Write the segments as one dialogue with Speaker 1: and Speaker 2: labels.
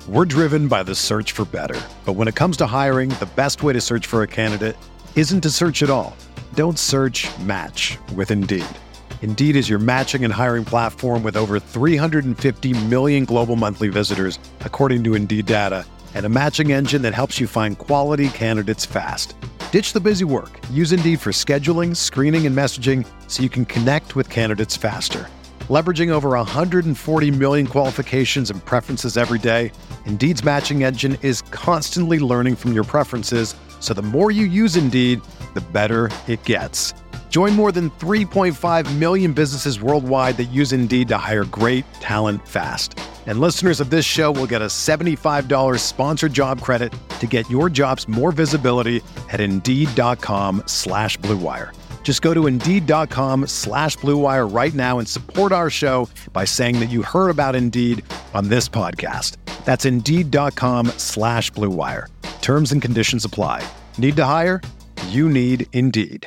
Speaker 1: We're driven by the search for better. But when it comes to hiring, the best way to search for a candidate isn't to search at all. Don't search, match with Indeed. Indeed is your matching and hiring platform with over 350 million global monthly visitors, according to Indeed data, and a matching engine that helps you find quality candidates fast. Ditch the busy work. Use Indeed for scheduling, screening, and messaging so you can connect with candidates faster. Leveraging over 140 million qualifications and preferences every day, Indeed's matching engine is constantly learning from your preferences, so the more you use Indeed, the better it gets. Join more than 3.5 million businesses worldwide that use Indeed to hire great talent fast. And listeners of this show will get a $75 sponsored job credit to get your jobs more visibility at Indeed.com/Blue Wire. Just go to Indeed.com/Blue Wire right now and support our show by saying that you heard about Indeed on this podcast. That's Indeed.com/Blue Wire. Terms and conditions apply. Need to hire? You need Indeed.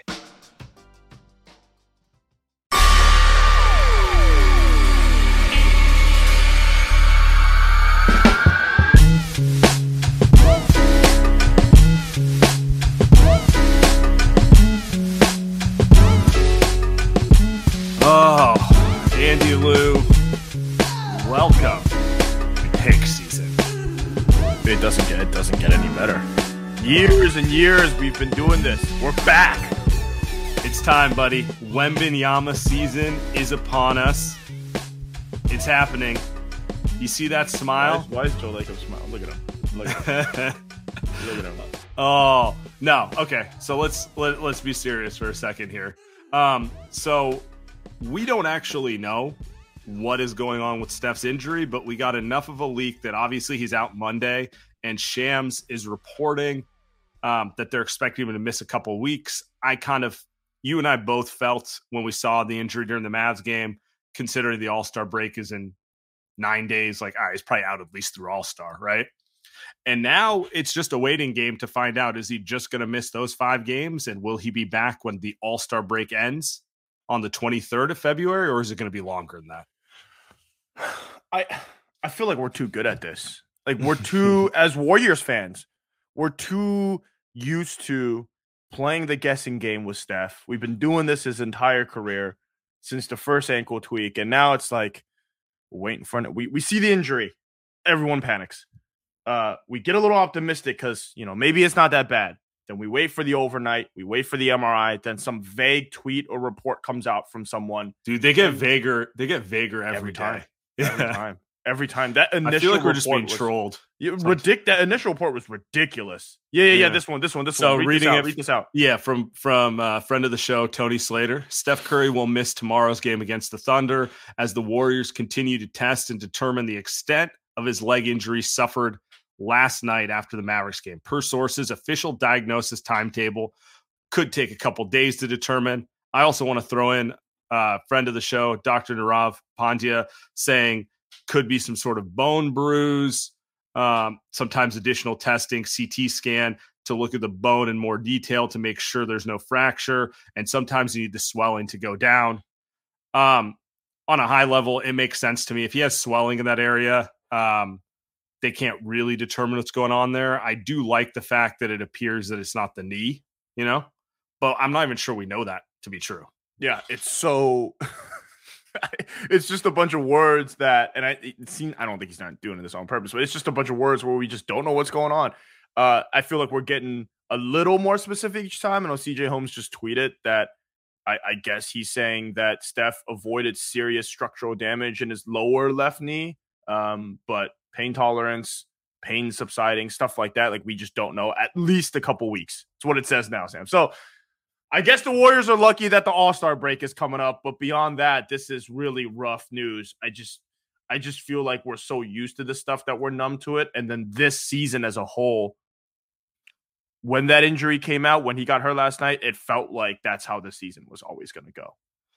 Speaker 2: Oh, Andy Lou, welcome to pick season.
Speaker 3: It doesn't get any better. Years and years we've been doing this. We're back.
Speaker 2: It's time, buddy. Wembanyama season is upon us. It's happening. You see that smile?
Speaker 3: Why is Joe Lacob smiling? Look at him. Look at him.
Speaker 2: Oh, no. Okay, so let's be serious for a second here. So we don't actually know what is going on with Steph's injury, but we got enough of a leak that obviously he's out Monday, and Shams is reporting that they're expecting him to miss a couple weeks. You and I both felt when we saw the injury during the Mavs game, considering the All-Star break is in 9 days, like, all right, he's probably out at least through All-Star, right? And now it's just a waiting game to find out, is he just going to miss those 5 games, and will he be back when the All-Star break ends on the 23rd of February, or is it going to be longer than that?
Speaker 3: I feel like we're too good at this. Like, we're too, as Warriors fans, we're too used to playing the guessing game with Steph. We've been doing this his entire career since the first ankle tweak, and now it's like, wait in front of we see the injury, everyone panics. We get a little optimistic because, maybe it's not that bad. Then we wait for the overnight, we wait for the MRI, then some vague tweet or report comes out from someone.
Speaker 2: Dude, they get vaguer every
Speaker 3: time.
Speaker 2: day.
Speaker 3: Every time. That initial
Speaker 2: I feel like we're just being trolled.
Speaker 3: That initial report was ridiculous. Yeah. This one.
Speaker 2: So read
Speaker 3: this out.
Speaker 2: Yeah, from friend of the show, Tony Slater. Steph Curry will miss tomorrow's game against the Thunder as the Warriors continue to test and determine the extent of his leg injury suffered last night after the Mavericks game. Per sources, official diagnosis timetable could take a couple days to determine. I also want to throw in friend of the show, Dr. Nirav Pandya, saying could be some sort of bone bruise, sometimes additional testing, CT scan to look at the bone in more detail to make sure there's no fracture. And sometimes you need the swelling to go down. On a high level, it makes sense to me. If he has swelling in that area, they can't really determine what's going on there. I do like the fact that it appears that it's not the knee, but I'm not even sure we know that to be true.
Speaker 3: Yeah, it's so it's just a bunch of words that, and I don't think he's not doing this on purpose, but it's just a bunch of words where we just don't know what's going on. I feel like we're getting a little more specific each time. I know CJ Holmes just tweeted that I guess he's saying that Steph avoided serious structural damage in his lower left knee, but pain tolerance, pain subsiding, stuff like that. Like, we just don't know. At least a couple weeks. It's what it says now, Sam. So I guess the Warriors are lucky that the All-Star break is coming up. But beyond that, this is really rough news. I just feel like we're so used to this stuff that we're numb to it. And then this season as a whole, when that injury came out, when he got hurt last night, it felt like that's how the season was always going to go.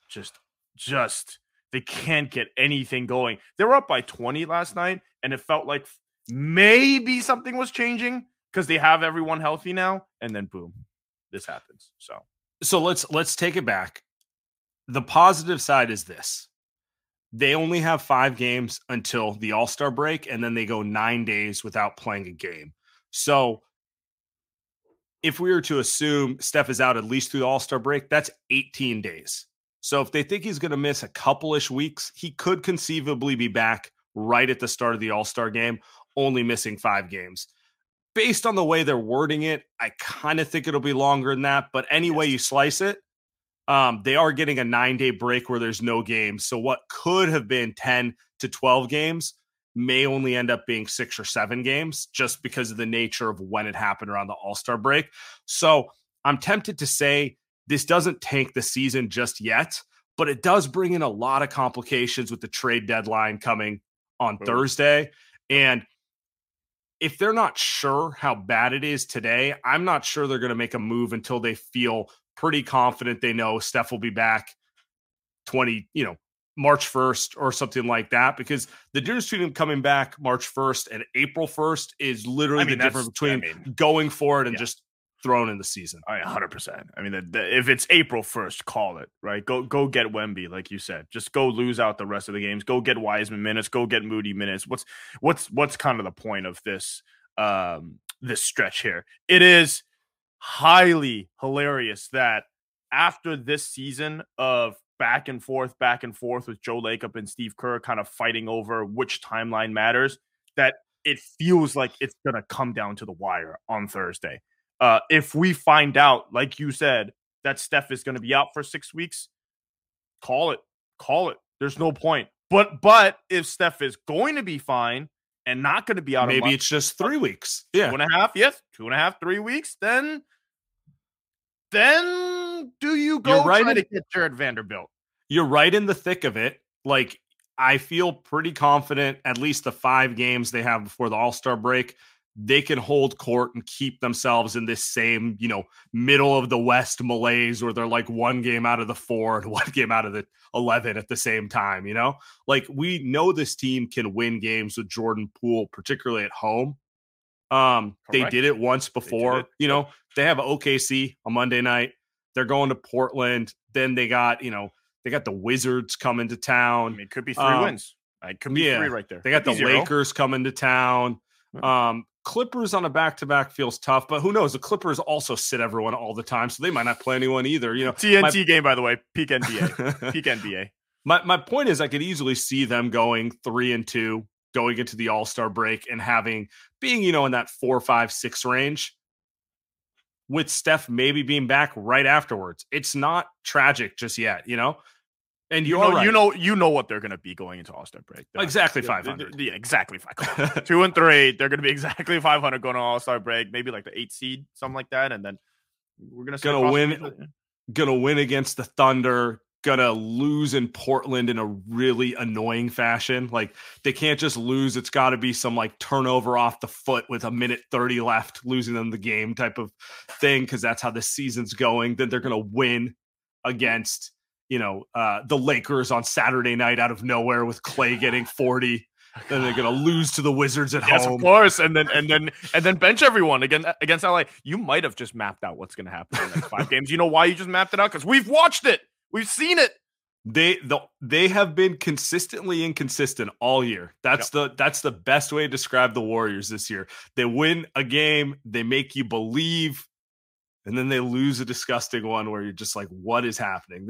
Speaker 3: Just they can't get anything going. They were up by 20 last night, and it felt like maybe something was changing because they have everyone healthy now, and then boom, this happens. So
Speaker 2: let's take it back. The positive side is this. they only have 5 games until the All-Star break, and then they go 9 days without playing a game. So if we were to assume Steph is out at least through the All-Star break, that's 18 days. So if they think he's going to miss a couple-ish weeks, he could conceivably be back right at the start of the All-Star game, only missing 5 games. Based on the way they're wording it, I kind of think it'll be longer than that. But any way you slice it, they are getting a 9-day break where there's no games. So what could have been 10 to 12 games may only end up being 6 or 7 games just because of the nature of when it happened around the All-Star break. So I'm tempted to say this doesn't tank the season just yet, but it does bring in a lot of complications with the trade deadline coming on Thursday. And if they're not sure how bad it is today, I'm not sure they're going to make a move until they feel pretty confident they know Steph will be back March 1st or something like that, because the difference between him coming back March 1st and April 1st is literally the difference between going for it and just throwing in the season.
Speaker 3: 100%. I mean, if it's April 1st, call it, right? Go get Wemby, like you said. Just go lose out the rest of the games. Go get Wiseman minutes. Go get Moody minutes. What's kind of the point of this this stretch here? It is highly hilarious that after this season of back and forth with Joe Lacob and Steve Kerr kind of fighting over which timeline matters, that it feels like it's going to come down to the wire on Thursday. If we find out, like you said, that Steph is going to be out for 6 weeks, call it. There's no point. But if Steph is going to be fine and not going to be out,
Speaker 2: maybe it's just 3 weeks. Yeah.
Speaker 3: 2.5. Yes. 2.5, 3 weeks. Then do you go try to get Jared Vanderbilt?
Speaker 2: You're right in the thick of it. Like, I feel pretty confident at least the 5 games they have before the All-Star break, they can hold court and keep themselves in this same, middle of the West malaise where they're like 1 game out of the 4 and 1 game out of the 11 at the same time, Like, we know this team can win games with Jordan Poole, particularly at home. They did it once before. They have OKC on Monday night. They're going to Portland. Then they got, they got the Wizards coming to town.
Speaker 3: I mean, it could be 3 wins. It could be 3 right there.
Speaker 2: They got the Lakers coming to town. Clippers on a back-to-back feels tough, but who knows? The Clippers also sit everyone all the time, so they might not play anyone either.
Speaker 3: TNT game, by the way, peak NBA. Peak NBA.
Speaker 2: My point is, I could easily see them going 3-2, going into the All-Star break and being in that 4, 5, 6 range, with Steph maybe being back right afterwards. It's not tragic just yet, And
Speaker 3: you know what they're going to be going into All-Star break.
Speaker 2: Exactly 500.
Speaker 3: Yeah, exactly 500. 2 and 3, they're going to be exactly 500 going to All-Star break. Maybe like the 8 seed, something like that, and then we're going
Speaker 2: to win against the Thunder. Gonna lose in Portland in a really annoying fashion. Like, they can't just lose. It's got to be some like turnover off the foot with 1:30 left, losing them the game type of thing, because that's how the season's going. Then they're gonna win against the Lakers on Saturday night out of nowhere with Clay getting 40. Then they're gonna lose to the Wizards at home.
Speaker 3: Yes, of course, and then bench everyone against LA. You might have just mapped out what's gonna happen in the next 5 games. You know why you just mapped it out? Because we've watched it. We've seen it.
Speaker 2: They have been consistently inconsistent all year. That's the best way to describe the Warriors this year. They win a game, they make you believe, and then they lose a disgusting one where you're just like, what is happening?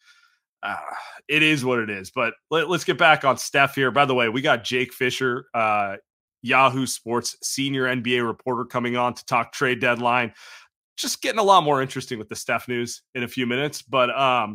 Speaker 2: It is what it is. But let's get back on Steph here. By the way, we got Jake Fisher, Yahoo Sports senior NBA reporter, coming on to talk trade deadline. Just getting a lot more interesting with the Steph news in a few minutes. But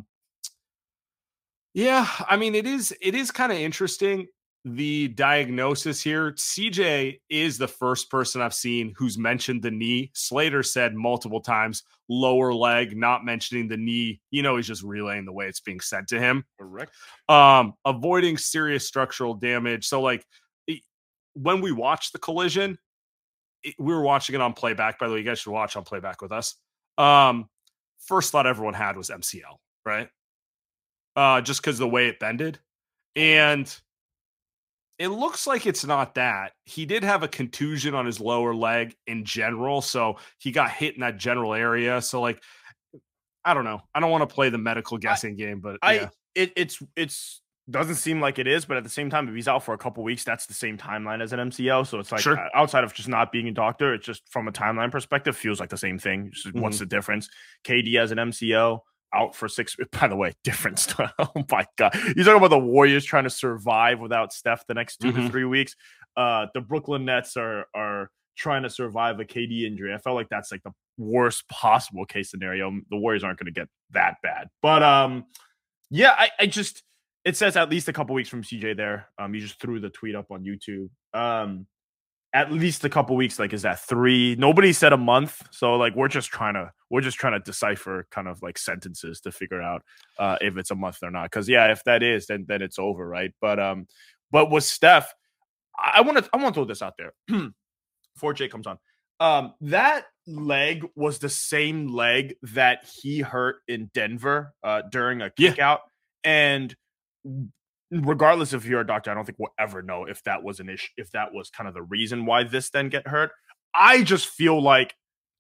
Speaker 2: yeah, I mean, it is kind of interesting, the diagnosis here. CJ is the first person I've seen who's mentioned the knee. Slater said multiple times lower leg, not mentioning the knee. He's just relaying the way it's being said to him.
Speaker 3: Correct.
Speaker 2: Avoiding serious structural damage. So, like, when we watched the collision, we were watching it on playback. By the way, you guys should watch on playback with us. First thought everyone had was MCL, right? Just because the way it bended. And it looks like it's not that. He did have a contusion on his lower leg in general, so he got hit in that general area. So, like, I don't know. I don't want to play the medical guessing game, but
Speaker 3: it's Doesn't seem like it is, but at the same time, if he's out for a couple weeks, that's the same timeline as an MCL. So it's like outside of just not being a doctor, it's just from a timeline perspective, feels like the same thing. Just, what's the difference? KD has an MCL out for 6. By the way, different stuff. Oh my God. You're talking about the Warriors trying to survive without Steph the next 2 to 3 weeks. The Brooklyn Nets are trying to survive a KD injury. I felt like that's like the worst possible case scenario. The Warriors aren't going to get that bad. But yeah, I just, it says at least a couple weeks from CJ there. You just threw the tweet up on YouTube. At least a couple weeks, like, is that 3? Nobody said a month. So like, we're just trying to decipher kind of like sentences to figure out if it's a month or not. Cause yeah, if that is, then it's over. Right. But with Steph, I want to throw this out there before Jay comes on. That leg was the same leg that he hurt in Denver during a kick out. And regardless if you're a doctor, I don't think we'll ever know if that was an issue, if that was kind of the reason why this then get hurt. I just feel like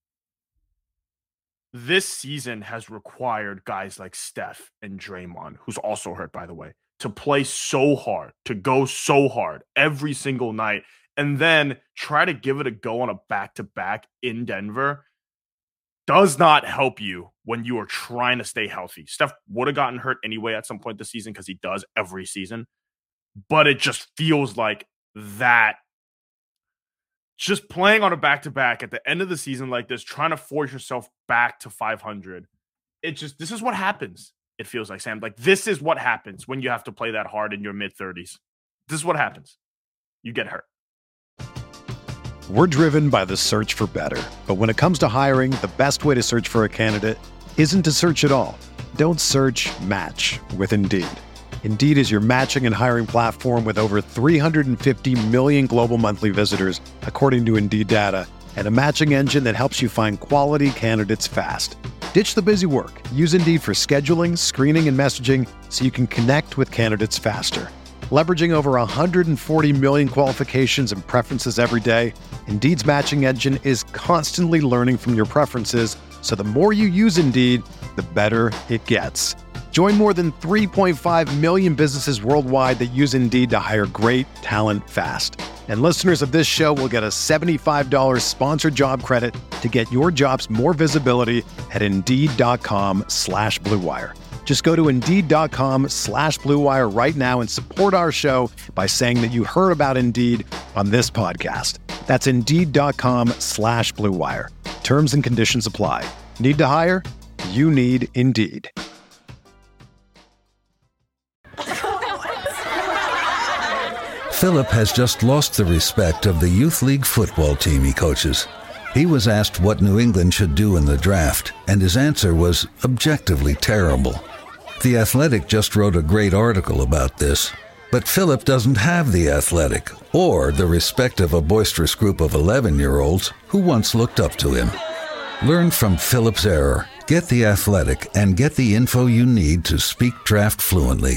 Speaker 3: this season has required guys like Steph and Draymond, who's also hurt, by the way, to play so hard, to go so hard every single night, and then try to give it a go on a back-to-back in Denver does not help you when you are trying to stay healthy. Steph would have gotten hurt anyway at some point this season because he does every season. But it just feels like that. Just playing on a back-to-back at the end of the season like this, trying to force yourself back to 500. This is what happens. It feels like, Sam. Like, this is what happens when you have to play that hard in your mid-30s. This is what happens. You get hurt.
Speaker 1: We're driven by the search for better. But when it comes to hiring, the best way to search for a candidate isn't to search at all. Don't search, match with Indeed. Indeed is your matching and hiring platform with over 350 million global monthly visitors, according to Indeed data, and a matching engine that helps you find quality candidates fast. Ditch the busy work. Use Indeed for scheduling, screening, and messaging so you can connect with candidates faster. Leveraging over 140 million qualifications and preferences every day, Indeed's matching engine is constantly learning from your preferences, so the more you use Indeed, the better it gets. Join more than 3.5 million businesses worldwide that use Indeed to hire great talent fast. And listeners of this show will get a $75 sponsored job credit to get your jobs more visibility at Indeed.com/Blue Wire. Just go to Indeed.com/Blue Wire right now and support our show by saying that you heard about Indeed on this podcast. That's Indeed.com/Blue Wire. Terms and conditions apply. Need to hire? You need Indeed.
Speaker 4: Philip has just lost the respect of the youth league football team he coaches. He was asked what New England should do in the draft, and his answer was objectively terrible. The Athletic just wrote a great article about this, but Philip doesn't have the Athletic or the respect of a boisterous group of 11-year-olds who once looked up to him. Learn from Philip's error. Get the Athletic and get the info you need to speak draft fluently.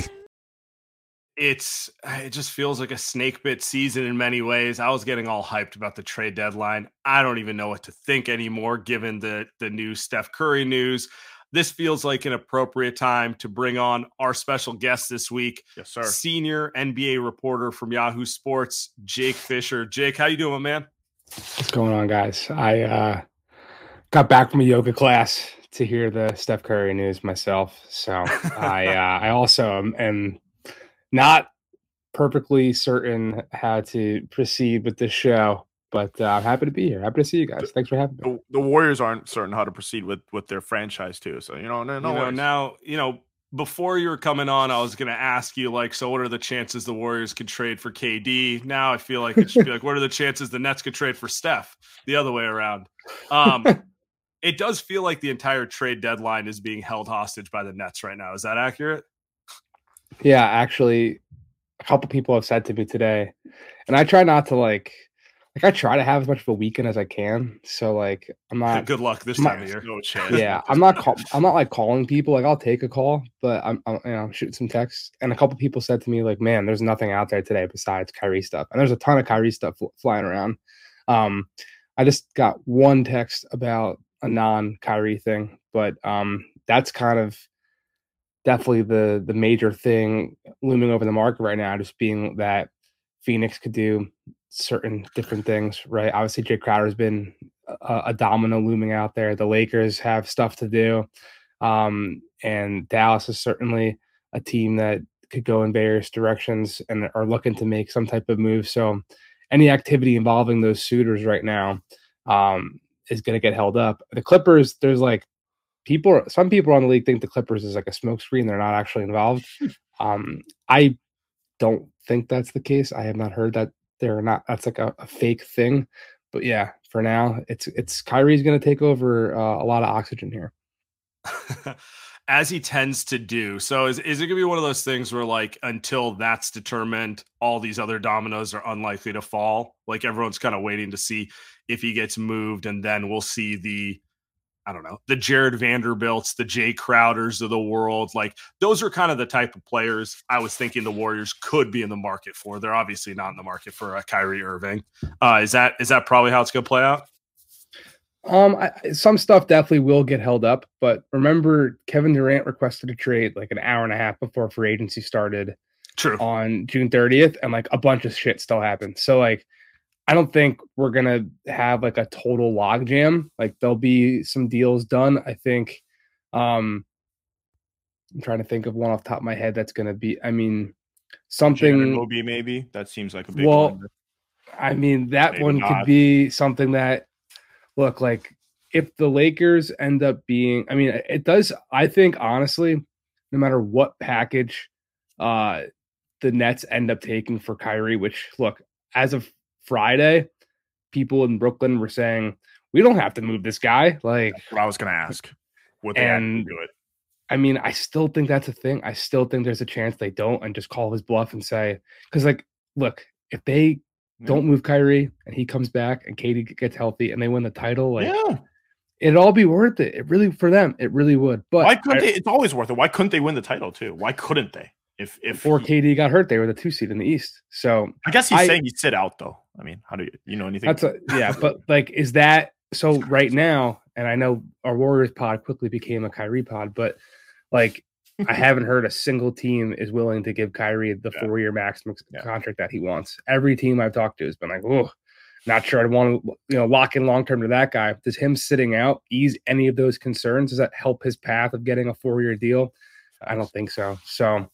Speaker 2: It just feels like a snake bit season in many ways. I was getting all hyped about the trade deadline. I don't even know what to think anymore, given the new Steph Curry news. This feels like an appropriate time to bring on our special guest this week.
Speaker 3: Yes, sir.
Speaker 2: Senior NBA reporter from Yahoo Sports, Jake Fisher. Jake, how you doing, man?
Speaker 5: What's going on, guys? I got back from a yoga class to hear the Steph Curry news myself. So I also am not perfectly certain how to proceed with this show, but I'm happy to be here. Happy to see you guys. Thanks for having me.
Speaker 3: The Warriors aren't certain how to proceed with their franchise too. So,
Speaker 2: now, before you were coming on, I was going to ask you, so what are the chances the Warriors could trade for KD? Now I feel like it should be what are the chances the Nets could trade for Steph? The other way around. It does feel like the entire trade deadline is being held hostage by the Nets right now. Is that accurate?
Speaker 5: Yeah, actually, a couple people have said to me today, and I try not to I try to have as much of a weekend as I can. So I'm not.
Speaker 2: Good luck this time of year.
Speaker 3: No chance.
Speaker 5: Yeah, I'm not calling people. I'll take a call, but I'm shooting some texts. And a couple people said to me man, there's nothing out there today besides Kyrie stuff, and there's a ton of Kyrie stuff flying around. I just got one text about a non-Kyrie thing, but that's kind of definitely the major thing looming over the market right now, just being that Phoenix could do certain different things, right? Obviously, Jay Crowder's been a domino looming out there. The Lakers have stuff to do, and Dallas is certainly a team that could go in various directions and are looking to make some type of move. So, any activity involving those suitors right now is going to get held up. The Clippers, there's like some people on the league think the Clippers is like a smokescreen. They're not actually involved. I don't think that's the case. I have not heard that they're not. That's like a fake thing. But yeah, for now, it's Kyrie's going to take over a lot of oxygen here.
Speaker 2: As he tends to do. So is it going to be one of those things where, like, until that's determined, all these other dominoes are unlikely to fall? Like, everyone's kind of waiting to see if he gets moved, and then we'll see the Jared Vanderbilts, the Jay Crowders of the world. Like, those are kind of the type of players I was thinking the Warriors could be in the market for. They're obviously not in the market for Kyrie Irving. Is that probably how it's going to play out?
Speaker 5: Some stuff definitely will get held up, but remember, Kevin Durant requested a trade like an hour and a half before free agency started.
Speaker 2: True.
Speaker 5: On June 30th, and like a bunch of shit still happened. So like, I don't think we're gonna have like a total logjam. Like, there'll be some deals done. I think. I'm trying to think of one off the top of my head that's gonna be. I mean, something.
Speaker 3: Moby, maybe that seems like a big one.
Speaker 5: I mean, that
Speaker 3: maybe
Speaker 5: one
Speaker 3: not.
Speaker 5: could be something that. Look, like, if the Lakers end up being, I mean, it does, I think, honestly, no matter what package the Nets end up taking for Kyrie, which, look, as of Friday, people in Brooklyn were saying, we don't have to move this guy. Like,
Speaker 3: that's what I was going to ask. Would they actually do it?
Speaker 5: I mean, I still think that's a thing. I still think there's a chance they don't and just call his bluff and say, because, like, look, if they don't move Kyrie and he comes back and Katie gets healthy and they win the title, like, it'd all be worth it. It really, for them, it really would. But
Speaker 3: why couldn't they? It's always worth it. Why couldn't they win the title too? Why couldn't they? If
Speaker 5: before KD got hurt, they were the 2 seed in the East. So
Speaker 3: I guess he's saying he'd sit out though. I mean, how do you know anything?
Speaker 5: But like, is that so right now? And I know our Warriors pod quickly became a Kyrie pod, but like, I haven't heard a single team is willing to give Kyrie the 4-year maximum contract that he wants. Every team I've talked to has been like, oh, not sure I'd want to lock in long term to that guy. Does him sitting out ease any of those concerns? Does that help his path of getting a 4-year deal? I don't think so. So,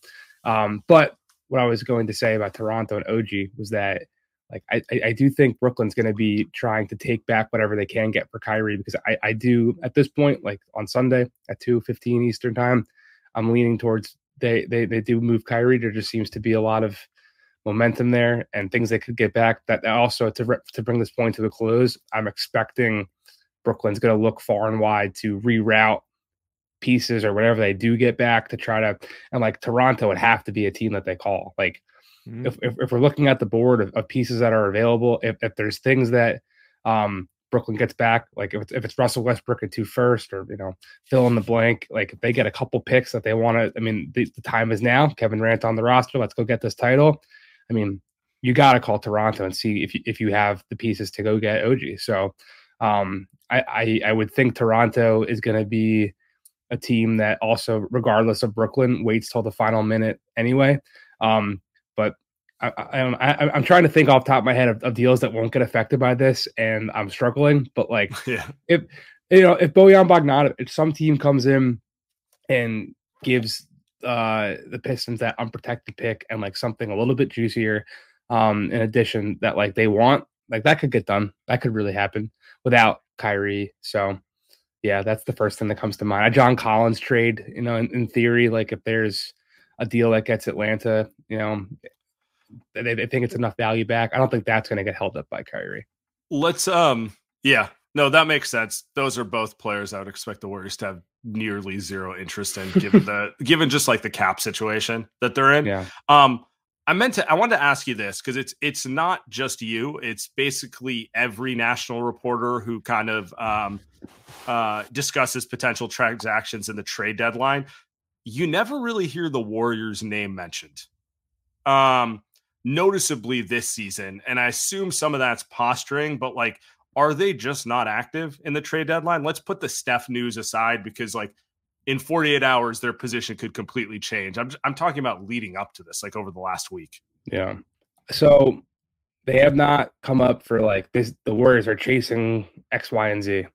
Speaker 5: but what I was going to say about Toronto and OG was that, like, I do think Brooklyn's going to be trying to take back whatever they can get for Kyrie, because I do at this point, like on Sunday at 2:15 Eastern time, I'm leaning towards they do move Kyrie. There just seems to be a lot of momentum there and things they could get back. That also, to bring this point to a close, I'm expecting Brooklyn's going to look far and wide to reroute pieces or whatever they do get back to try to, and like Toronto would have to be a team that they call. Like, if we're looking at the board of pieces that are available, if there's things that Brooklyn gets back, like if it's Russell Westbrook at 2 first, or fill in the blank, like if they get a couple picks that they want to, I mean, the time is now. Kevin Durant on the roster, let's go get this title. I mean, you got to call Toronto and see if you have the pieces to go get OG. So I would think Toronto is going to be a team that also, regardless of Brooklyn, waits till the final minute anyway. But I'm trying to think off the top of my head of deals that won't get affected by this, and I'm struggling. But like, if Bojan Bogdanovic, if some team comes in and gives the Pistons that unprotected pick and like something a little bit juicier, in addition that like they want, like that could get done. That could really happen without Kyrie. So yeah, that's the first thing that comes to mind. A John Collins trade, in theory, like if there's a deal that gets Atlanta, they think it's enough value back. I don't think that's going to get held up by Kyrie.
Speaker 2: Let's no, that makes sense. Those are both players I would expect the Warriors to have nearly zero interest in, given just like the cap situation that they're in.
Speaker 5: Yeah.
Speaker 2: I wanted to ask you this because it's not just you. It's basically every national reporter who kind of discusses potential transactions in the trade deadline. You never really hear the Warriors' name mentioned. Noticeably this season, and I assume some of that's posturing, but like, are they just not active in the trade deadline? Let's put the Steph news aside, because like in 48 hours, their position could completely change. I'm talking about leading up to this, like over the last week.
Speaker 5: Yeah. So they have not come up for like this. The Warriors are chasing X, Y, and Z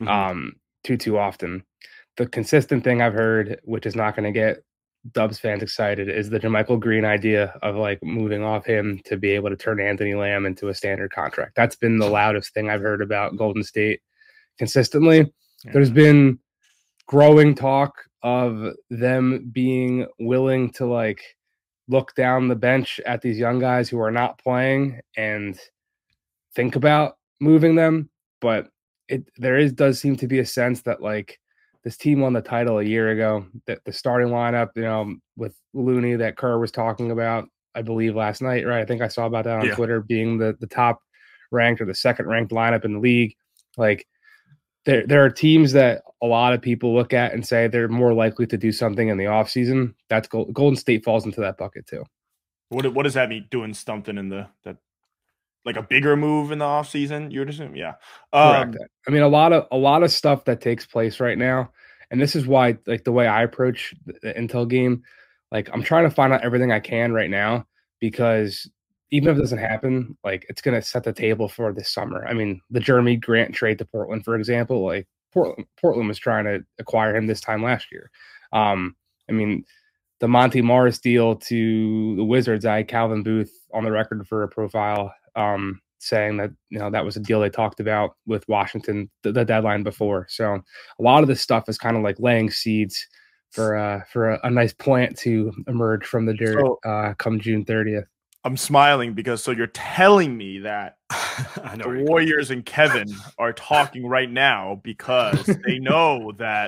Speaker 5: too often. The consistent thing I've heard, which is not going to get Dubs fans excited, is the JaMychal Green idea of like moving off him to be able to turn Anthony Lamb into a standard contract. That's been the loudest thing I've heard about Golden State consistently. Yeah. There's been growing talk of them being willing to like look down the bench at these young guys who are not playing and think about moving them. But does seem to be a sense that like this team won the title a year ago, that the starting lineup, with Looney that Kerr was talking about, I believe last night, right? I think I saw about that on Twitter, being the top ranked or the second ranked lineup in the league. Like there are teams that a lot of people look at and say they're more likely to do something in the offseason. That's Golden State falls into that bucket too.
Speaker 3: What does that mean, doing something in that like a bigger move in the offseason, you would assume? Yeah.
Speaker 5: Correct. I mean, a lot of stuff that takes place right now, and this is why, like, the way I approach the Intel game, like, I'm trying to find out everything I can right now, because even if it doesn't happen, like, it's going to set the table for this summer. I mean, the Jeremy Grant trade to Portland, for example, like, Portland was trying to acquire him this time last year. I mean, the Monty Morris deal to the Wizards, I had Calvin Booth on the record for a profile saying that, that was a deal they talked about with Washington the deadline before. So a lot of this stuff is kind of like laying seeds for a nice plant to emerge from the dirt come June 30th.
Speaker 3: I'm smiling because you're telling me that the Warriors and Kevin are talking right now because they know that,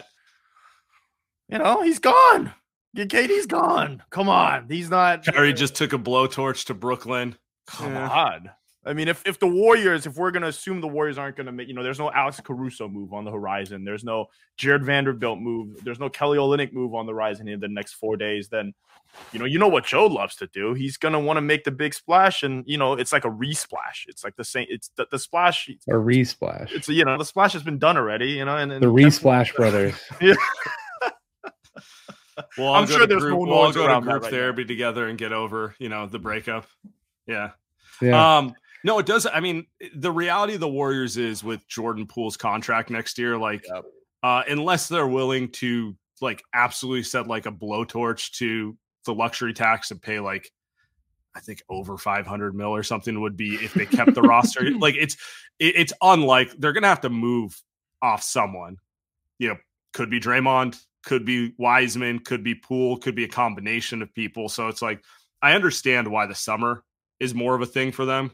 Speaker 3: he's gone. KD's gone. Come on. He's not.
Speaker 2: Kyrie just took a blowtorch to Brooklyn.
Speaker 3: Come on. I mean, if the Warriors, if we're going to assume the Warriors aren't going to make, there's no Alex Caruso move on the horizon. There's no Jared Vanderbilt move. There's no Kelly Olynyk move on the horizon in the next 4 days. Then, you know what Joe loves to do. He's going to want to make the big splash, and, it's like a re-splash. It's like the same. It's the splash.
Speaker 5: A re-splash.
Speaker 3: It's, the splash has been done already, and
Speaker 5: the re-splash brothers.
Speaker 3: Yeah.
Speaker 2: Well, I'm sure there's we'll all go to group therapy together and get over, the breakup. Yeah. No, it does. I mean, the reality of the Warriors is with Jordan Poole's contract next year, like, unless they're willing to like absolutely set like a blowtorch to the luxury tax and pay like, I think over 500 mil or something would be if they kept the roster. Like it's unlike they're going to have to move off someone, could be Draymond, could be Wiseman, could be Poole, could be a combination of people. So it's like, I understand why the summer is more of a thing for them.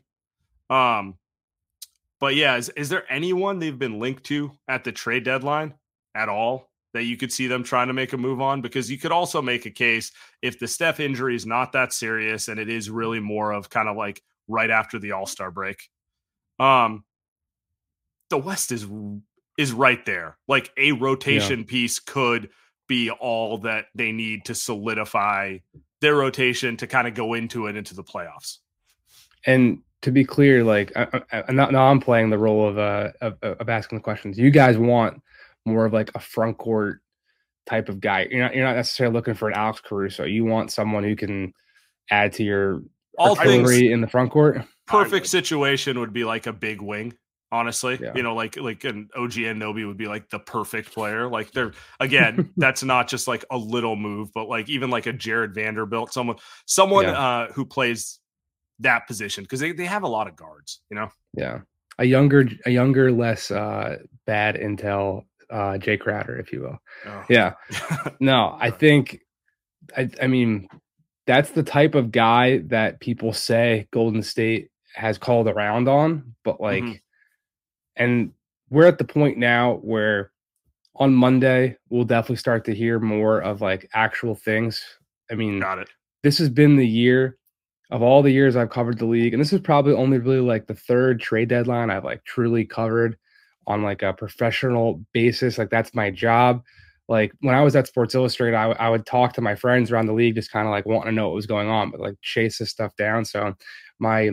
Speaker 2: But yeah, is there anyone they've been linked to at the trade deadline at all that you could see them trying to make a move on? Because you could also make a case if the Steph injury is not that serious and it is really more of kind of like right after the All-Star break. The West is right there. Like a rotation piece could be all that they need to solidify their rotation to kind of go into the playoffs.
Speaker 5: And to be clear, like I'm playing the role of asking the questions. You guys want more of like a front court type of guy. You're not necessarily looking for an Alex Caruso. You want someone who can add to your artillery in the front court.
Speaker 2: Perfect situation would be like a big wing. Honestly, like an OG Anunoby would be like the perfect player. Like that's not just like a little move, but like even like a Jared Vanderbilt, someone who plays that position, because they have a lot of guards,
Speaker 5: Yeah, a younger, less bad intel, Jay Crowder, if you will. Oh. Yeah, no, I think, I mean, that's the type of guy that people say Golden State has called around on, but like. Mm-hmm. And we're at the point now where on Monday, we'll definitely start to hear more of like actual things. I mean, this has been the year of all the years I've covered the league. And this is probably only really like the third trade deadline I've like truly covered on like a professional basis. Like that's my job. Like when I was at Sports Illustrated, I would talk to my friends around the league, just kind of like wanting to know what was going on, but like chase this stuff down. So my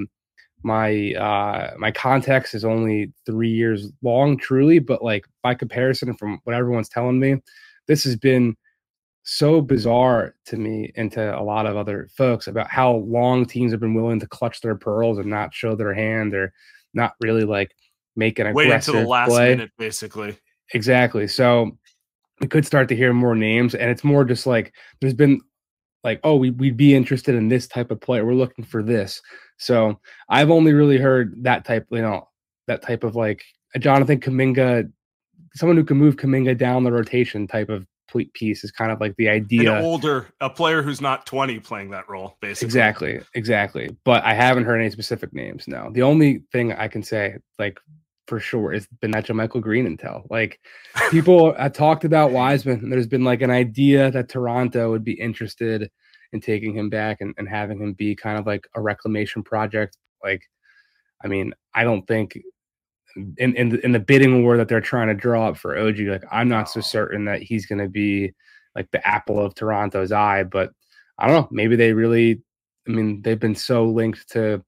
Speaker 5: context is only 3 years long, truly, but like by comparison from what everyone's telling me, this has been so bizarre to me and to a lot of other folks about how long teams have been willing to clutch their pearls and not show their hand or not really like make an
Speaker 2: wait
Speaker 5: aggressive
Speaker 2: until the last
Speaker 5: play.
Speaker 2: minute, basically.
Speaker 5: Exactly. So we could start to hear more names, and it's more just like there's been like, oh, we'd be interested in this type of player. We're looking for this. So I've only really heard that type, that type of like a Jonathan Kuminga, someone who can move Kuminga down the rotation type of piece is kind of like the idea.
Speaker 2: A player who's not 20 playing that role, basically.
Speaker 5: Exactly. But I haven't heard any specific names. No, the only thing I can say, like for sure, is been that JaMychal Green intel. Like people have talked about Wiseman, and there's been like an idea that Toronto would be interested in taking him back and having him be kind of like a reclamation project. Like, I mean, I don't think in the bidding war that they're trying to draw up for OG, like I'm not so certain that he's going to be like the apple of Toronto's eye, but I don't know, maybe they really, I mean, they've been so linked to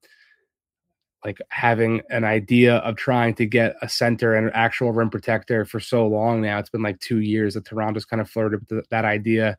Speaker 5: like having an idea of trying to get a center and an actual rim protector for so long now. It's been like 2 years that Toronto's kind of flirted with that idea.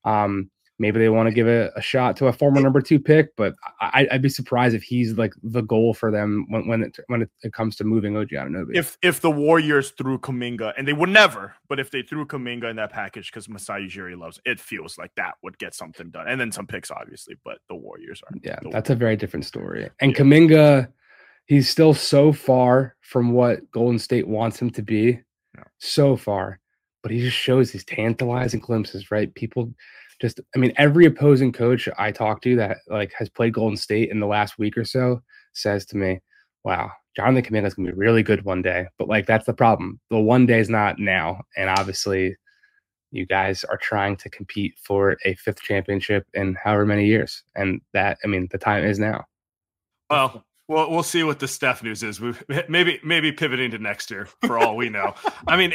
Speaker 5: Maybe they want to give a shot to a former number 2 pick, but I'd be surprised if he's like the goal for them when it comes to moving OG Anunoby.
Speaker 3: If the Warriors threw Kuminga, and they would never, but if they threw Kuminga in that package because Masai Ujiri loves it, feels like that would get something done, and then some picks, obviously. But the Warriors are
Speaker 5: that's a very different story. And Kuminga, he's still so far from what Golden State wants him to be, so far, but he just shows these tantalizing glimpses, right? People. Just, I mean, every opposing coach I talk to that like has played Golden State in the last week or so says to me, wow, Jonathan Kuminga is going to be really good one day. But like, that's the problem. The one day is not now. And obviously you guys are trying to compete for a 5th championship in however many years. And that, I mean, the time is now.
Speaker 2: Well, we'll see what the Steph news is. Maybe pivoting to next year for all we know. I mean,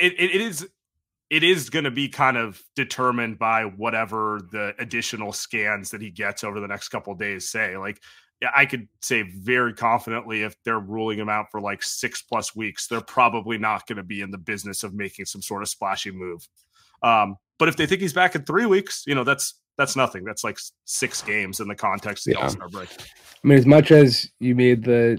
Speaker 2: it is going to be kind of determined by whatever the additional scans that he gets over the next couple of days say. Like, I could say very confidently if they're ruling him out for like 6+ weeks, they're probably not going to be in the business of making some sort of splashy move. But if they think he's back in 3 weeks, that's nothing. That's like 6 games in the context of the All-Star break.
Speaker 5: I mean, as much as you made the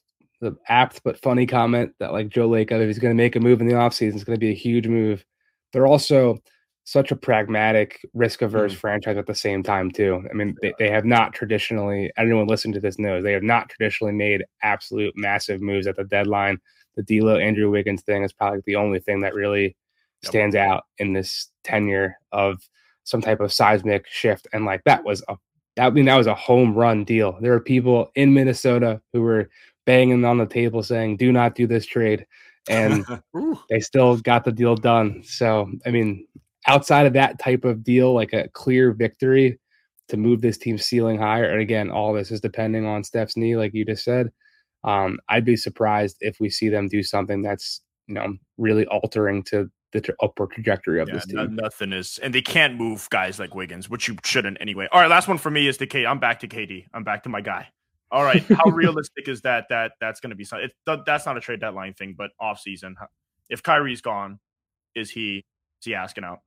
Speaker 5: apt but funny comment that like Joe Lacob, if he's going to make a move in the offseason, it's going to be a huge move. They're also such a pragmatic, risk-averse franchise at the same time, too. I mean, they have not traditionally, anyone listening to this knows, they have not traditionally made absolute massive moves at the deadline. The D'Lo, Andrew Wiggins thing is probably the only thing that really stands out in this tenure of some type of seismic shift. And like that was a home run deal. There are people in Minnesota who were banging on the table saying, do not do this trade. And they still got the deal done. So, I mean, outside of that type of deal, like a clear victory to move this team's ceiling higher. And again, all this is depending on Steph's knee, like you just said. I'd be surprised if we see them do something that's, really altering to the upward trajectory of this team.
Speaker 3: Nothing is, and they can't move guys like Wiggins, which you shouldn't anyway. All right, last one for me is I'm back to KD. I'm back to my guy. All right, how realistic is that that's going to be something? That's not a trade deadline thing, but off season, if Kyrie's gone, is he asking out?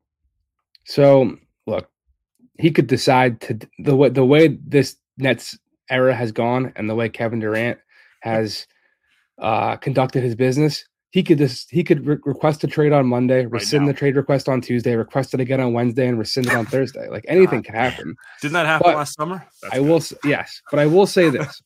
Speaker 5: So look, he could decide to the way this Nets era has gone and the way Kevin Durant has conducted his business. He could request a trade on Monday, rescind the trade request on Tuesday, request it again on Wednesday, and rescind it on Thursday. Like anything can happen.
Speaker 2: Didn't that happen last summer?
Speaker 5: But I will say this.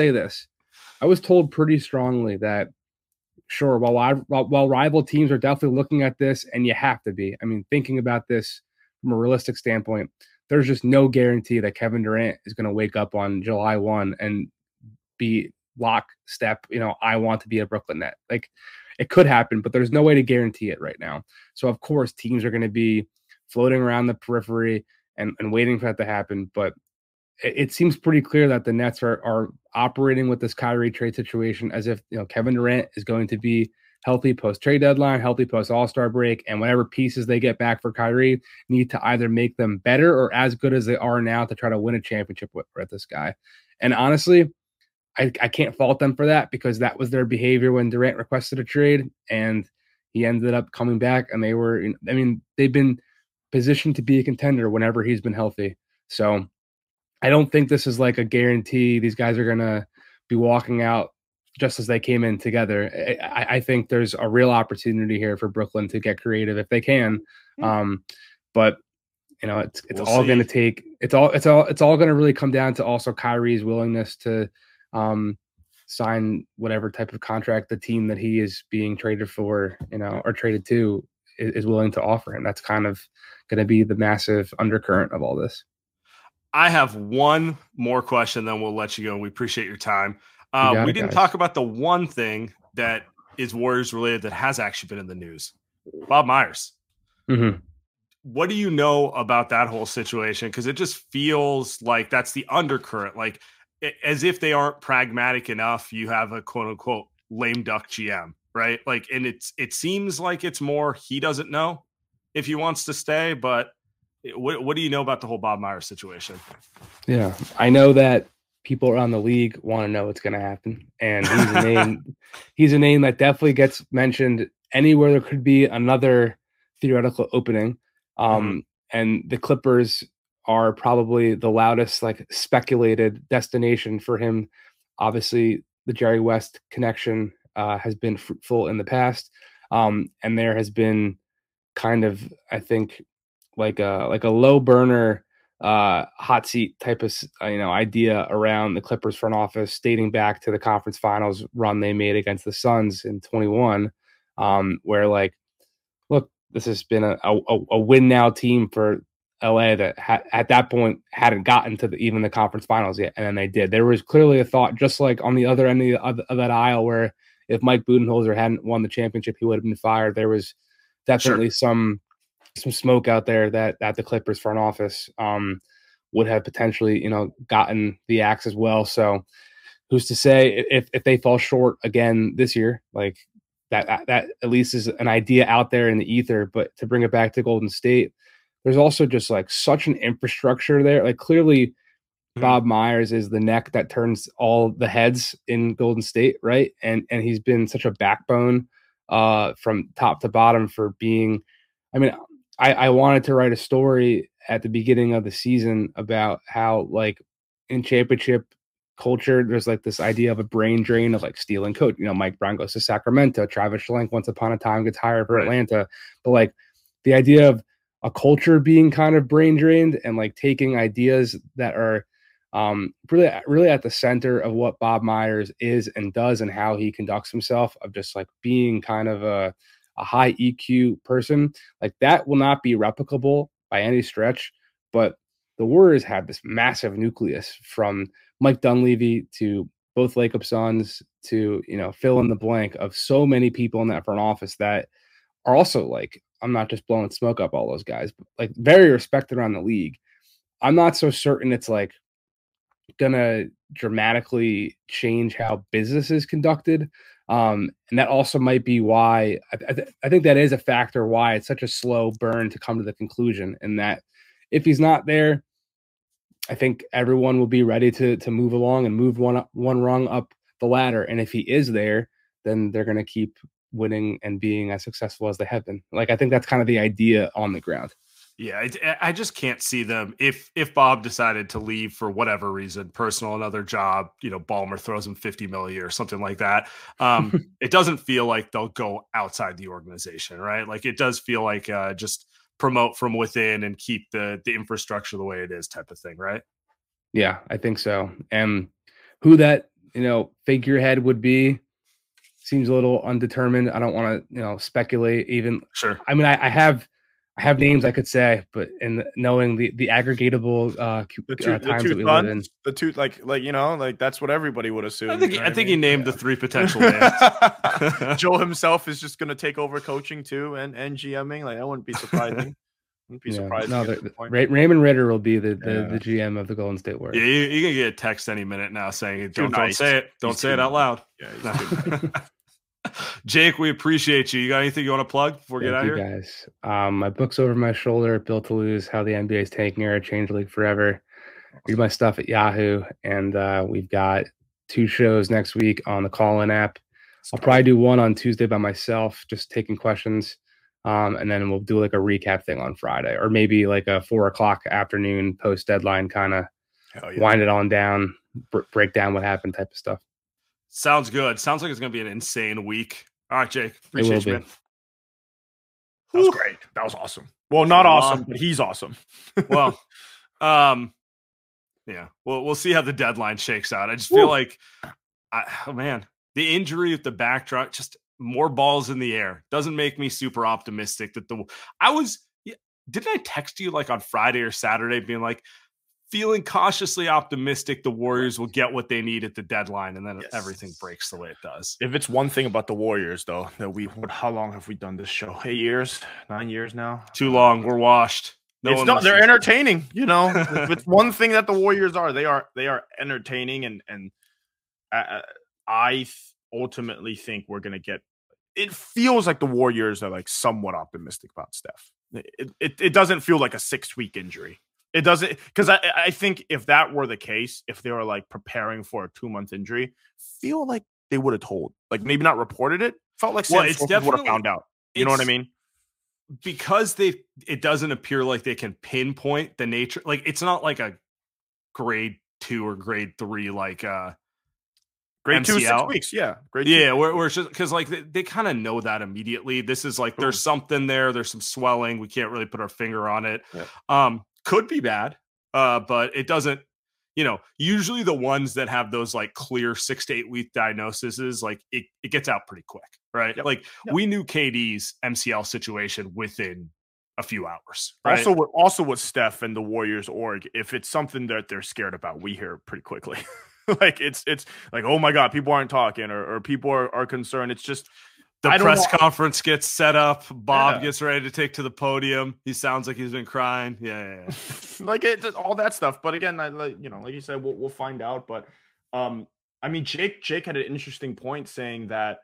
Speaker 5: I was told pretty strongly that sure, while rival teams are definitely looking at this, and you have to be. I mean, thinking about this from a realistic standpoint, there's just no guarantee that Kevin Durant is going to wake up on July 1 and be lockstep. I want to be a Brooklyn Net. Like. It could happen, but there's no way to guarantee it right now. So, of course, teams are going to be floating around the periphery and waiting for that to happen. But it seems pretty clear that the Nets are operating with this Kyrie trade situation as if Kevin Durant is going to be healthy post-trade deadline, healthy post-All-Star break, and whatever pieces they get back for Kyrie need to either make them better or as good as they are now to try to win a championship with this guy. And honestly, I can't fault them for that because that was their behavior when Durant requested a trade and he ended up coming back and they've been positioned to be a contender whenever he's been healthy. So I don't think this is like a guarantee these guys are going to be walking out just as they came in together. I think there's a real opportunity here for Brooklyn to get creative if they can. But it's all going to take, it's all going to really come down to also Kyrie's willingness to sign whatever type of contract the team that he is being traded for, or traded to is willing to offer him. That's kind of going to be the massive undercurrent of all this.
Speaker 2: I have one more question, then we'll let you go. We appreciate your time. We didn't talk about the one thing that is Warriors related that has actually been in the news. Bob Myers.
Speaker 5: Mm-hmm.
Speaker 2: What do you know about that whole situation? Because it just feels like that's the undercurrent. Like, as if they aren't pragmatic enough, you have a quote unquote lame duck GM, right? Like, and it seems like it's more he doesn't know if he wants to stay. But what do you know about the whole Bob Myers situation?
Speaker 5: Yeah, I know that people around the league want to know what's going to happen, and he's a name. He's a name that definitely gets mentioned anywhere there could be another theoretical opening. And the Clippers are probably the loudest, like, speculated destination for him. Obviously, the Jerry West connection has been fruitful in the past, and there has been kind of, I think, like a low burner hot seat type of idea around the Clippers front office, dating back to the conference finals run they made against the Suns in 21, where, like, look, this has been a win now team for LA that at that point hadn't gotten to even the conference finals yet, and then they did. There was clearly a thought, just like on the other end of that aisle, where if Mike Budenholzer hadn't won the championship, he would have been fired. There was definitely some smoke out there that the Clippers front office would have potentially gotten the axe as well. So who's to say if they fall short again this year, like that at least is an idea out there in the ether. But to bring it back to Golden State, there's also just like such an infrastructure there. Like, clearly Bob Myers is the neck that turns all the heads in Golden State, right? And he's been such a backbone from top to bottom for being, I mean, I wanted to write a story at the beginning of the season about how, like, in championship culture, there's like this idea of a brain drain of like stealing coach. Mike Brown goes to Sacramento, Travis Schlenk once upon a time gets hired for Atlanta. But like the idea of a culture being kind of brain drained and like taking ideas that are really at the center of what Bob Myers is and does and how he conducts himself, of just like being kind of a high EQ person, like that will not be replicable by any stretch. But the Warriors have this massive nucleus from Mike Dunleavy to both Lacob Sons to, fill in the blank, of so many people in that front office that are also, like, I'm not just blowing smoke up all those guys, but like very respected around the league. I'm not so certain it's like gonna dramatically change how business is conducted. And that also might be why I think that is a factor why it's such a slow burn to come to the conclusion. And that if he's not there, I think everyone will be ready to move along and move one rung up the ladder. And if he is there, then they're going to keep winning and being as successful as they have been. Like, I think that's kind of the idea on the ground.
Speaker 2: Yeah, I just can't see them if Bob decided to leave for whatever reason, personal, another job, Ballmer throws him $50 million a year or something like that. It doesn't feel like they'll go outside the organization, right? Like, it does feel like just promote from within and keep the infrastructure the way it is, type of thing, right?
Speaker 5: Yeah, I think so. And who that figurehead would be seems a little undetermined. I don't want to speculate even.
Speaker 2: Sure.
Speaker 5: I mean, I have names I could say, but in knowing the aggregatable times that we live in,
Speaker 3: the two, like that's what everybody would assume.
Speaker 2: I think he named the three potential names.
Speaker 3: Joe himself is just going to take over coaching too and GMing. Like, that wouldn't be surprising.
Speaker 5: No, Raymond Ritter will be the GM of the Golden State Warriors.
Speaker 2: Yeah, you're gonna get a text any minute now saying, "Don't say it. Don't say it out loud." Yeah, Jake, we appreciate you. You got anything you want to plug before we get out of here?
Speaker 5: Guys, my book's over my shoulder. Built to Lose: How the NBA is Tanking Era, Change the League Forever. Read my stuff at Yahoo, and we've got 2 shows next week on the Call-In app. I'll probably do one on Tuesday by myself, just taking questions. And then we'll do like a recap thing on Friday, or maybe like a 4:00 afternoon post deadline kind of wind it on down, break down what happened type of stuff.
Speaker 2: Sounds good. Sounds like it's going to be an insane week. All right, Jake. Appreciate you, man.
Speaker 3: That was great. That was awesome. Well, not awesome, but he's awesome.
Speaker 2: Well, yeah. We'll see how the deadline shakes out. I just feel like, the injury with the backdrop, just more balls in the air, doesn't make me super optimistic that didn't I text you like on Friday or Saturday being like, feeling cautiously optimistic the Warriors will get what they need at the deadline, and then everything breaks the way it does.
Speaker 3: If it's one thing about the Warriors, though, that how long have we done this show? 8 years? 9 years now?
Speaker 2: Too long. We're washed.
Speaker 3: They're entertaining, you know. If it's one thing that the Warriors are, they are entertaining, and I ultimately think we're gonna get. It feels like the Warriors are like somewhat optimistic about Steph. It doesn't feel like a 6-week injury. It doesn't, because I think if that were the case, if they were like preparing for a 2-month injury, feel like they would have told, like maybe not reported it. Felt like Sam would have found out. You know what I mean?
Speaker 2: Because it doesn't appear like they can pinpoint the nature. Like it's not like a grade 2 or grade 3 like
Speaker 3: grade
Speaker 2: MCL.
Speaker 3: 2 6 weeks, yeah, grade 2.
Speaker 2: Yeah, we're just because like they kind of know that immediately. This is like there's something there. There's some swelling. We can't really put our finger on it. Yeah. Could be bad, but it doesn't, usually the ones that have those like clear 6 to 8 week diagnoses, like it gets out pretty quick, right? Yep. Like we knew KD's MCL situation within a few hours. Right?
Speaker 3: Also with Steph and the Warriors org, if it's something that they're scared about, we hear pretty quickly. Like it's like, oh my God, people aren't talking or people are concerned. It's just,
Speaker 2: the press conference gets set up. Bob gets ready to take to the podium. He sounds like he's been crying. Yeah.
Speaker 3: Like all that stuff. But again, like you said, we'll find out. But Jake had an interesting point saying that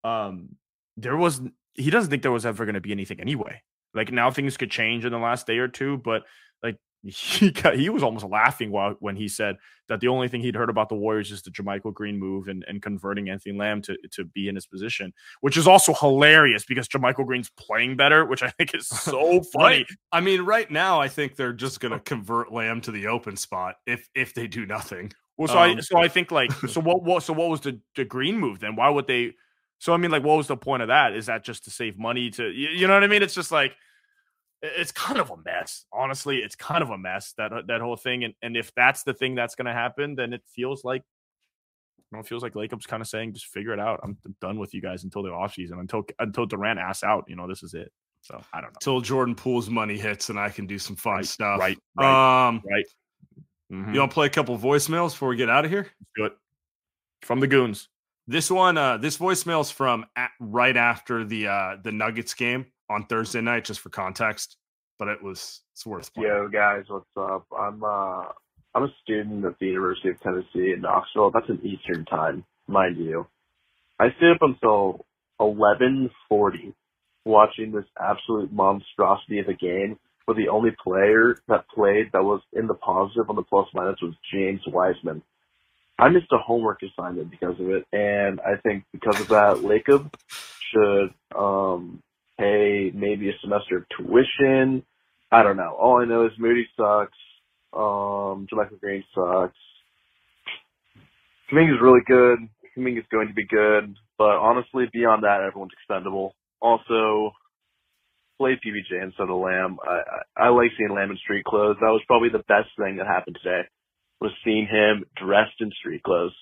Speaker 3: he doesn't think there was ever going to be anything anyway. Like now things could change in the last day or two, but like he was almost laughing when he said that the only thing he'd heard about the Warriors is the JaMychal Green move and converting Anthony Lamb to be in his position, which is also hilarious because JaMychal Green's playing better, which I think is so funny.
Speaker 2: Right. Right now I think they're just going to convert Lamb to the open spot if they do nothing.
Speaker 3: Well, I think like what was the Green move then? Why would they? So I mean, like, what was the point of that? Is that just to save money? You know what I mean? It's just like. It's kind of a mess. Honestly, it's kind of a mess, that whole thing. And if that's the thing that's going to happen, then it feels like Lacob's kind of saying, just figure it out. I'm done with you guys until the offseason, until Durant asks out. This is it. So I don't know.
Speaker 2: Until Jordan Poole's money hits and I can do some fun stuff.
Speaker 3: Right.
Speaker 2: Mm-hmm. You want to play a couple voicemails before we get out of here?
Speaker 3: Let's do it. From the Goons.
Speaker 2: This one, this voicemail's from right after the Nuggets game on Thursday night, just for context, but it's worth playing.
Speaker 6: Yo, guys, what's up? I'm a student at the University of Tennessee in Knoxville. That's in Eastern time, mind you. I stayed up until 11:40 watching this absolute monstrosity of a game where the only player that played that was in the positive on the plus minus was James Wiseman. I missed a homework assignment because of it, and I think because of that, Lacob should pay maybe a semester of tuition. I don't know. All I know is Moody sucks. JaMychal Green sucks. Kuminga's really good. Kuminga's going to be good. But honestly, beyond that, everyone's expendable. Also, play PBJ instead of Lamb. I like seeing Lamb in street clothes. That was probably the best thing that happened today, was seeing him dressed in street clothes.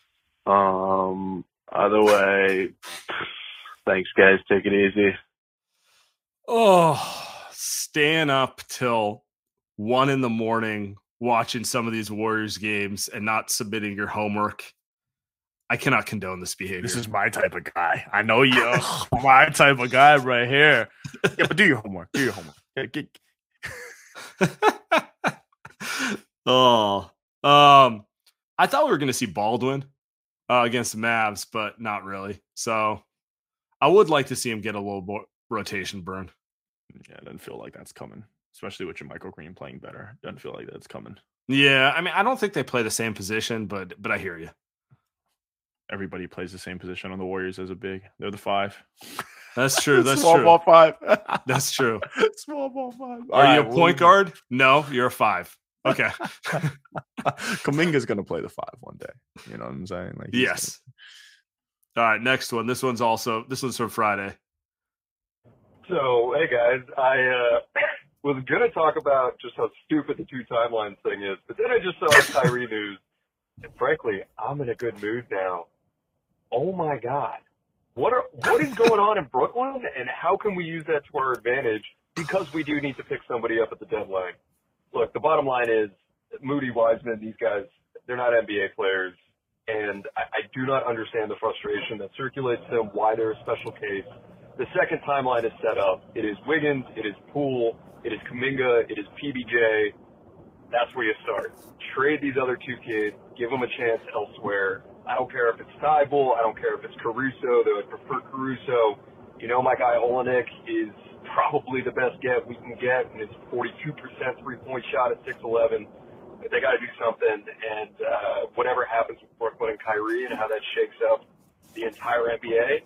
Speaker 6: Either way, thanks, guys. Take it easy.
Speaker 2: Oh, staying up till 1 a.m. watching some of these Warriors games and not submitting your homework. I cannot condone this behavior.
Speaker 3: This is my type of guy. I know you. My type of guy right here. Yeah, but do your homework.
Speaker 2: I thought we were going to see Baldwin against the Mavs, but not really. So I would like to see him get a little more rotation burn.
Speaker 3: Yeah, it doesn't feel like that's coming, especially with JaMychal Green playing better. Doesn't feel like that's coming.
Speaker 2: Yeah, I mean, I don't think they play the same position, but I hear you.
Speaker 3: Everybody plays the same position on the Warriors as a big. They're the 5.
Speaker 2: That's true. That's
Speaker 3: Small
Speaker 2: true.
Speaker 3: ball 5.
Speaker 2: That's true.
Speaker 3: Small ball 5.
Speaker 2: Are you a point guard? No, you're a 5. Okay.
Speaker 3: Kuminga's gonna play the 5 one day. You know what I'm saying? Like,
Speaker 2: yes. All right, next one. This one's from Friday.
Speaker 7: So, hey guys, I was gonna talk about just how stupid the 2 timelines thing is, but then I just saw Kyrie news, and frankly, I'm in a good mood now. Oh my God, what is going on in Brooklyn, and how can we use that to our advantage? Because we do need to pick somebody up at the deadline. Look, the bottom line is Moody, Wiseman, these guys, they're not NBA players, and I do not understand the frustration that circulates them, why they're a special case. The second timeline is set up. It is Wiggins, it is Poole, it is Kuminga, it is PBJ. That's where you start. Trade these other 2 kids, give them a chance elsewhere. I don't care if it's Thibault, I don't care if it's Caruso, though I'd prefer Caruso. You know, my guy Olenek is probably the best get we can get, and it's 42% three-point shot at 6'11". But they got to do something, and whatever happens with Brooklyn and Kyrie and how that shakes up the entire NBA,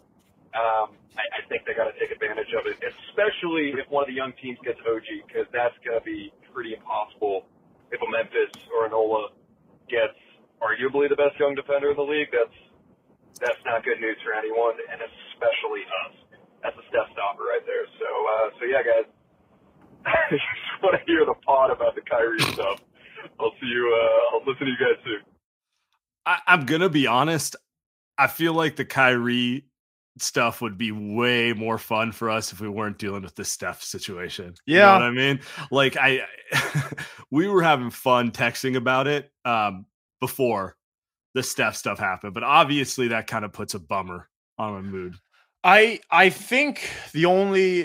Speaker 7: I think they got to take advantage of it, especially if one of the young teams gets OG, because that's going to be pretty impossible if a Memphis or an Ola gets arguably the best young defender in the league. That's not good news for anyone, and especially us. That's a step stopper right there. So yeah, guys, I just want to hear the pod about the Kyrie stuff. I'll see you. I'll listen to you guys soon.
Speaker 2: I'm gonna be honest. I feel like the Kyrie stuff would be way more fun for us if we weren't dealing with the Steph situation.
Speaker 3: Yeah.
Speaker 2: You know what I mean? Like we were having fun texting about it before the Steph stuff happened, but obviously that kind of puts a bummer on my mood.
Speaker 3: I think the only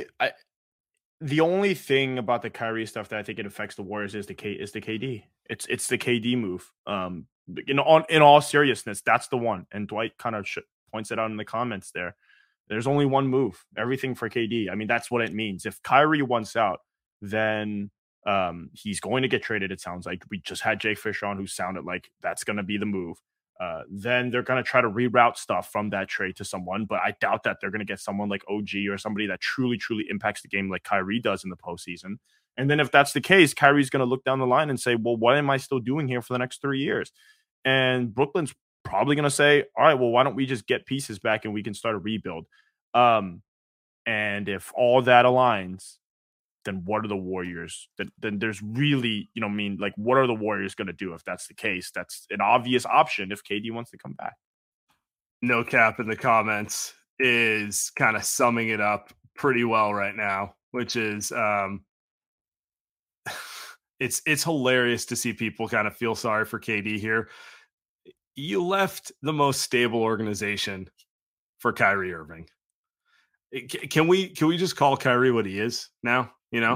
Speaker 3: thing about the Kyrie stuff that I think it affects the Warriors is the KD. It's the KD move. In all seriousness, that's the one. And Dwight kind of points it out in the comments there. There's only one move. Everything for KD. I mean, that's what it means. If Kyrie wants out, then he's going to get traded. It sounds like we just had Jake Fisher on, who sounded like that's going to be the move. Then they're going to try to reroute stuff from that trade to someone, but I doubt that they're going to get someone like OG or somebody that truly impacts the game like Kyrie does in the postseason. And then if that's the case, Kyrie's going to look down the line and say, well, what am I still doing here for the next 3 years? And Brooklyn's probably going to say, all right, well, why don't we just get pieces back and we can start a rebuild? And if all that aligns, then what are the Warriors? Then there's really, like, what are the Warriors going to do if that's the case? That's an obvious option if KD wants to come back.
Speaker 2: No Cap in the comments is kind of summing it up pretty well right now, which is it's hilarious to see people kind of feel sorry for KD here. You left the most stable organization for Kyrie Irving. Can we just call Kyrie what he is now?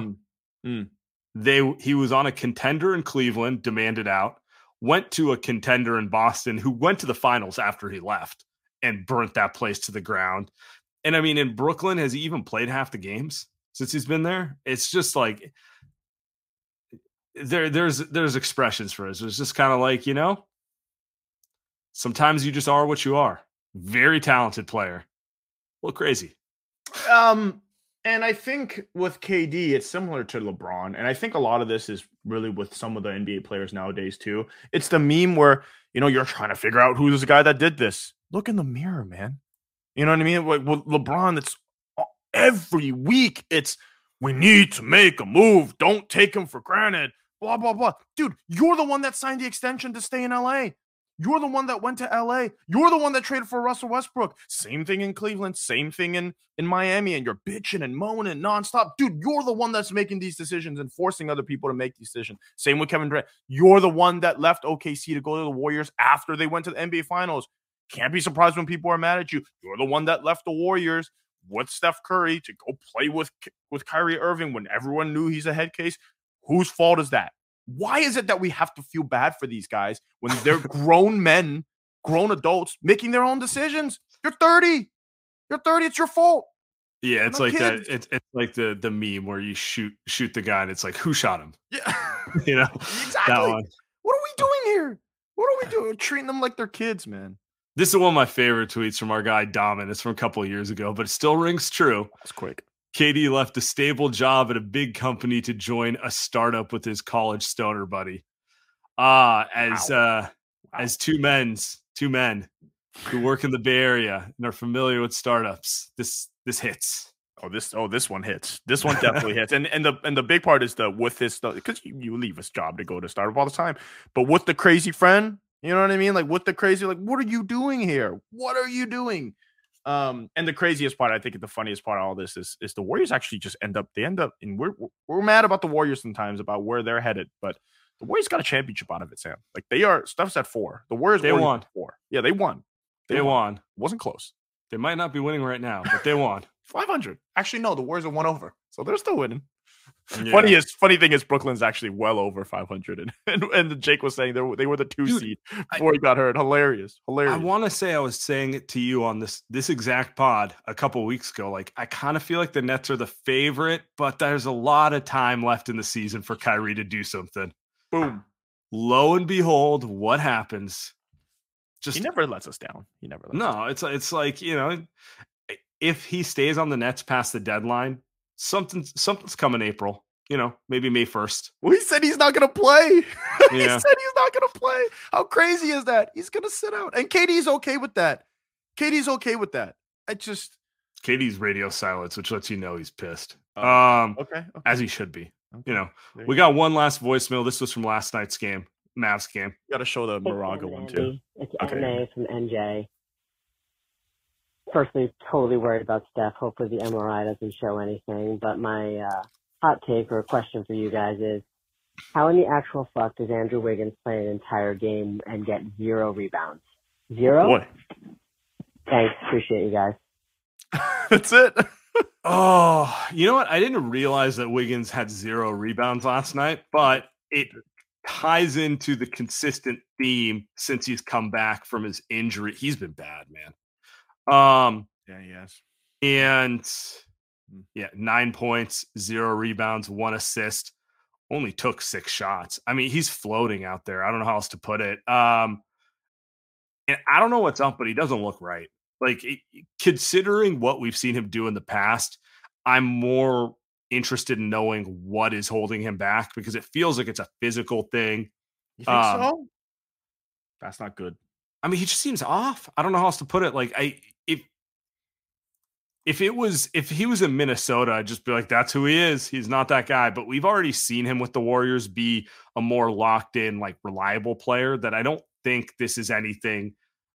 Speaker 2: He was on a contender in Cleveland, demanded out, went to a contender in Boston who went to the finals after he left and burnt that place to the ground. And I mean, in Brooklyn, has he even played half the games since he's been there? It's just like there's expressions for it. It's just kind of like, sometimes you just are what you are. Very talented player. A little crazy.
Speaker 3: And I think with KD, it's similar to LeBron. And I think a lot of this is really with some of the NBA players nowadays too. It's the meme where, you're trying to figure out who's the guy that did this. Look in the mirror, man. You know what I mean? Like with LeBron, it's every week. It's, we need to make a move. Don't take him for granted. Blah, blah, blah. Dude, you're the one that signed the extension to stay in LA. You're the one that went to LA. You're the one that traded for Russell Westbrook. Same thing in Cleveland. Same thing in Miami. And you're bitching and moaning nonstop. Dude, you're the one that's making these decisions and forcing other people to make these decisions. Same with Kevin Durant. You're the one that left OKC to go to the Warriors after they went to the NBA Finals. Can't be surprised when people are mad at you. You're the one that left the Warriors with Steph Curry to go play with Kyrie Irving when everyone knew he's a head case. Whose fault is that? Why is it that we have to feel bad for these guys when they're grown men, grown adults making their own decisions? You're 30. You're 30. It's your fault.
Speaker 2: Yeah, it's like that. It's like the meme where you shoot the guy and it's like, who shot him?
Speaker 3: Yeah,
Speaker 2: exactly.
Speaker 3: That one. What are we doing here? What are we doing? We're treating them like they're kids, man.
Speaker 2: This is one of my favorite tweets from our guy Damin. It's from a couple of years ago, but it still rings true.
Speaker 3: That's quick.
Speaker 2: KD left a stable job at a big company to join a startup with his college stoner buddy. As two men who work in the Bay Area and are familiar with startups, this hits.
Speaker 3: This one hits. This one definitely hits. And the big part is with this stuff, because you leave this job to go to startup all the time, but with the crazy friend, you know what I mean? Like with the crazy, like, what are you doing here? What are you doing? And the craziest part, I think the funniest part of all this is the Warriors actually just end up, and we're mad about the Warriors sometimes about where they're headed, but the Warriors got a championship out of it, Sam. Like Stuff's at 4. The Warriors
Speaker 2: won
Speaker 3: 4. Yeah, they won.
Speaker 2: They won.
Speaker 3: It wasn't close.
Speaker 2: They might not be winning right now, but they won.
Speaker 3: 500. Actually, no, the Warriors are 1 over, so they're still winning.
Speaker 2: Yeah.
Speaker 3: Funny thing is Brooklyn's actually well over 500, and Jake was saying they were the 2 seed before he got hurt. Hilarious.
Speaker 2: I want to say I was saying it to you on this exact pod a couple weeks ago. Like, I kind of feel like the Nets are the favorite, but there's a lot of time left in the season for Kyrie to do something.
Speaker 3: Boom.
Speaker 2: Lo and behold, what happens?
Speaker 3: He never lets us down.
Speaker 2: It's like, if he stays on the Nets past the deadline, something's coming April. Maybe May 1st.
Speaker 3: Well, he said he's not going to play.
Speaker 2: Yeah.
Speaker 3: He said he's not going to play. How crazy is that? He's going to sit out. And KD's okay with that.
Speaker 2: KD's radio silence, which lets you know he's pissed.
Speaker 3: Okay.
Speaker 2: As he should be.
Speaker 3: Okay.
Speaker 2: We got one last voicemail. This was from last night's game, Mavs game.
Speaker 3: You got to show the Moraga one too.
Speaker 8: It's MA from NJ. Personally, totally worried about Steph. Hopefully the MRI doesn't show anything. But my hot take or question for you guys is, how in the actual fuck does Andrew Wiggins play an entire game and get 0 rebounds? 0?
Speaker 3: Boy.
Speaker 8: Thanks. Appreciate you guys.
Speaker 3: That's it.
Speaker 2: Oh, you know what? I didn't realize that Wiggins had 0 rebounds last night, but it ties into the consistent theme since he's come back from his injury. He's been bad, man.
Speaker 3: Yeah, he has.
Speaker 2: And 9 points, 0 rebounds, 1 assist, only took 6 shots. I mean, he's floating out there. I don't know how else to put it. And I don't know what's up, but he doesn't look right. Like, considering what we've seen him do in the past, I'm more interested in knowing what is holding him back, because it feels like it's a physical thing.
Speaker 3: You think so? That's not good.
Speaker 2: I mean, he just seems off. I don't know how else to put it. Like, if he was in Minnesota, I'd just be like, that's who he is. He's not that guy. But we've already seen him with the Warriors be a more locked in, like, reliable player, that I don't think this is anything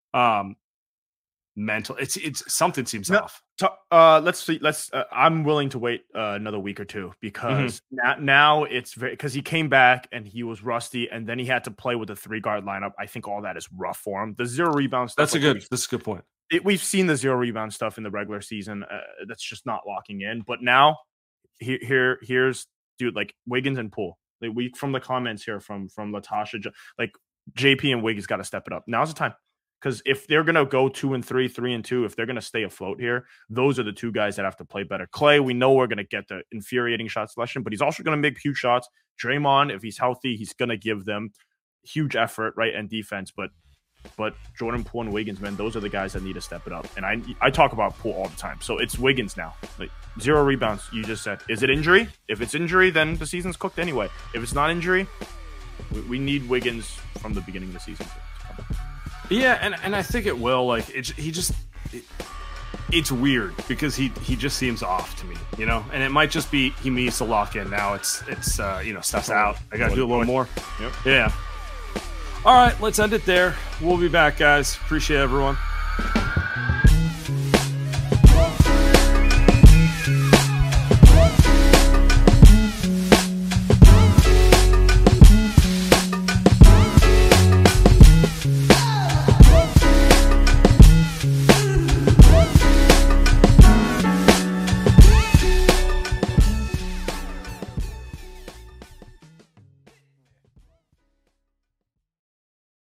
Speaker 2: mental. It's something seems off.
Speaker 3: Let's see. I'm willing to wait another week or two, because now it's because he came back and he was rusty, and then he had to play with a 3-guard lineup. I think all that is rough for him. The 0 rebound stuff.
Speaker 2: That's a good point.
Speaker 3: We've seen the 0 rebound stuff in the regular season. That's just not locking in. But now here's dude, like Wiggins and Poole. Like, from the comments here from Latasha, like JP and Wiggins got to step it up. Now's the time. Because if they're going to go 2 and 3, 3 and 2, if they're going to stay afloat here, those are the 2 guys that have to play better. Clay, we know we're going to get the infuriating shot selection, but he's also going to make huge shots. Draymond, if he's healthy, he's going to give them huge effort, right, and defense. But Jordan Poole and Wiggins, man, those are the guys that need to step it up. And I talk about Poole all the time. So it's Wiggins now. Like, 0 rebounds, you just said. Is it injury? If it's injury, then the season's cooked anyway. If it's not injury, we need Wiggins from the beginning of the season.
Speaker 2: Yeah, and I think it will. Like, it's weird, because he just seems off to me, and it might just be he needs to lock in. Now it's stuff's out. I got to do a little more.
Speaker 3: Yep.
Speaker 2: Yeah. All right, let's end it there. We'll be back, guys. Appreciate everyone.